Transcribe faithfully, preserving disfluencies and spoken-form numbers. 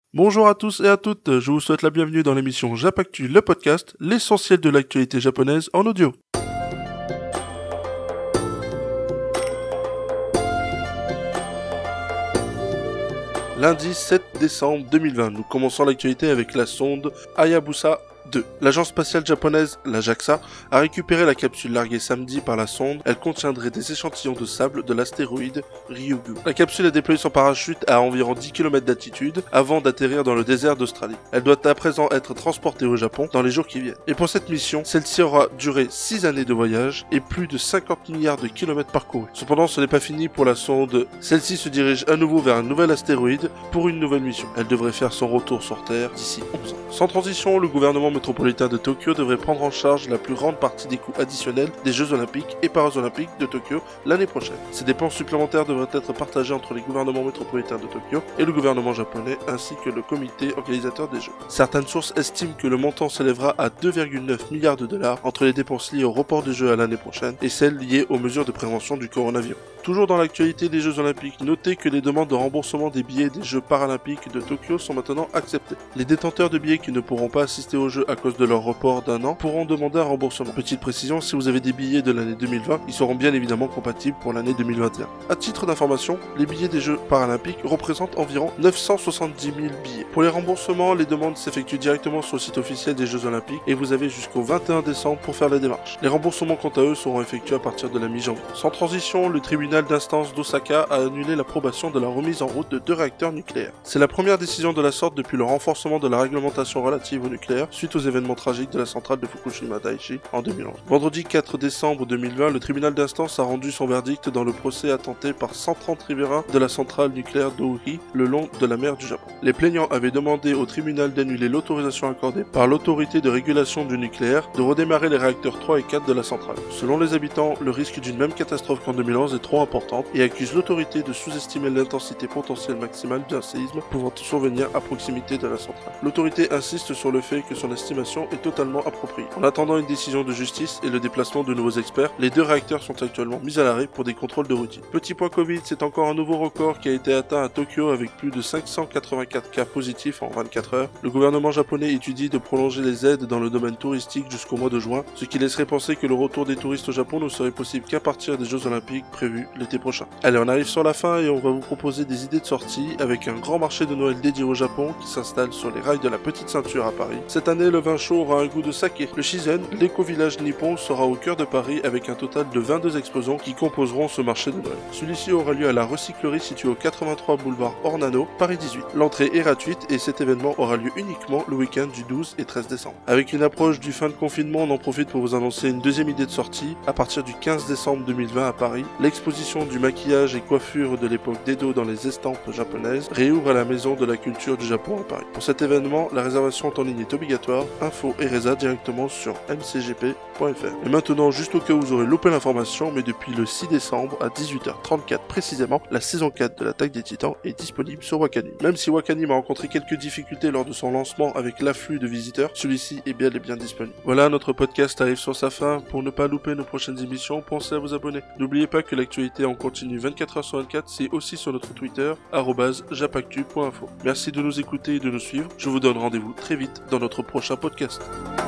Bonjour à tous et à toutes, je vous souhaite la bienvenue dans l'émission Japactu, le podcast, l'essentiel de l'actualité japonaise en audio. Lundi sept décembre deux mille vingt, nous commençons l'actualité avec la sonde Hayabusa deux. L'agence spatiale japonaise, la JAXA, a récupéré la capsule larguée samedi par la sonde. Elle contiendrait des échantillons de sable de l'astéroïde Ryugu. La capsule a déployé son parachute à environ dix kilomètres d'altitude avant d'atterrir dans le désert d'Australie. Elle doit à présent être transportée au Japon dans les jours qui viennent. Et pour cette mission, celle-ci aura duré six années de voyage et plus de cinquante milliards de kilomètres parcourus. Cependant, ce n'est pas fini pour la sonde. Celle-ci se dirige à nouveau vers un nouvel astéroïde pour une nouvelle mission. Elle devrait faire son retour sur Terre d'ici onze ans. Sans transition, le gouvernement métropolitain de Tokyo devrait prendre en charge la plus grande partie des coûts additionnels des Jeux Olympiques et Paralympiques de Tokyo l'année prochaine. Ces dépenses supplémentaires devraient être partagées entre les gouvernements métropolitains de Tokyo et le gouvernement japonais ainsi que le comité organisateur des Jeux. Certaines sources estiment que le montant s'élèvera à deux virgule neuf milliards de dollars entre les dépenses liées au report des Jeux à l'année prochaine et celles liées aux mesures de prévention du coronavirus. Toujours dans l'actualité des Jeux Olympiques, notez que les demandes de remboursement des billets des Jeux Paralympiques de Tokyo sont maintenant acceptées. Les détenteurs de billets qui ne pourront pas assister aux Jeux à cause de leur report d'un an pourront demander un remboursement. Petite précision, si vous avez des billets de l'année deux mille vingt, ils seront bien évidemment compatibles pour l'année deux mille vingt et un. À titre d'information, les billets des Jeux Paralympiques représentent environ neuf cent soixante-dix mille billets. Pour les remboursements, les demandes s'effectuent directement sur le site officiel des Jeux Olympiques et vous avez jusqu'au vingt et un décembre pour faire la démarche. Les remboursements quant à eux seront effectués à partir de la mi-janvier. Sans transition, le tribunal d'instance d'Osaka a annulé l'approbation de la remise en route de deux réacteurs nucléaires. C'est la première décision de la sorte depuis le renforcement de la réglementation relative au nucléaire suite aux événements tragiques de la centrale de Fukushima Daiichi en deux mille onze. Vendredi quatre décembre deux mille vingt, le tribunal d'instance a rendu son verdict dans le procès intenté par cent trente riverains de la centrale nucléaire d'Ōri le long de la mer du Japon. Les plaignants avaient demandé au tribunal d'annuler l'autorisation accordée par l'autorité de régulation du nucléaire de redémarrer les réacteurs trois et quatre de la centrale. Selon les habitants, le risque d'une même catastrophe qu'en deux mille onze est trop important et accuse l'autorité de sous-estimer l'intensité potentielle maximale d'un séisme pouvant survenir à proximité de la centrale. L'autorité insiste sur le fait que son estimation est totalement appropriée. En attendant une décision de justice et le déplacement de nouveaux experts, les deux réacteurs sont actuellement mis à l'arrêt pour des contrôles de routine. Petit point Covid, c'est encore un nouveau record qui a été atteint à Tokyo avec plus de cinq cent quatre-vingt-quatre cas positifs en vingt-quatre heures. Le gouvernement japonais étudie de prolonger les aides dans le domaine touristique jusqu'au mois de juin, ce qui laisserait penser que le retour des touristes au Japon ne serait possible qu'à partir des Jeux Olympiques prévus l'été prochain. Allez, on arrive sur la fin et on va vous proposer des idées de sortie avec un grand marché de Noël dédié au Japon qui s'installe sur les rails de la Petite Ceinture à Paris. Cette année, le vin chaud aura un goût de saké. Le Shizen, l'éco-village nippon, sera au cœur de Paris avec un total de vingt-deux exposants qui composeront ce marché de Noël. Celui-ci aura lieu à la recyclerie située au quatre-vingt-trois boulevard Ornano, Paris dix-huit. L'entrée est gratuite et cet événement aura lieu uniquement le week-end du douze et treize décembre. Avec une approche du fin de confinement, on en profite pour vous annoncer une deuxième idée de sortie. À partir du quinze décembre deux mille vingt à Paris, l'exposition du maquillage et coiffure de l'époque d'Edo dans les estampes japonaises réouvre à la Maison de la Culture du Japon à Paris. Pour cet événement, la réservation en ligne est obligatoire. Info et résa directement sur m c g p point f r. Et maintenant, juste au cas où vous aurez loupé l'information, mais depuis le six décembre à dix-huit heures trente-quatre précisément, la saison quatre de l'Attaque des Titans est disponible sur Wakanim. Même si Wakanim a rencontré quelques difficultés lors de son lancement avec l'afflux de visiteurs, celui-ci est bien et bien disponible. Voilà, notre podcast arrive sur sa fin. Pour ne pas louper nos prochaines émissions, pensez à vous abonner. N'oubliez pas que l'actualité en continue vingt-quatre heures sur vingt-quatre, c'est aussi sur notre Twitter, arobase japactu point info. Merci de nous écouter et de nous suivre. Je vous donne rendez-vous très vite dans notre prochain podcast.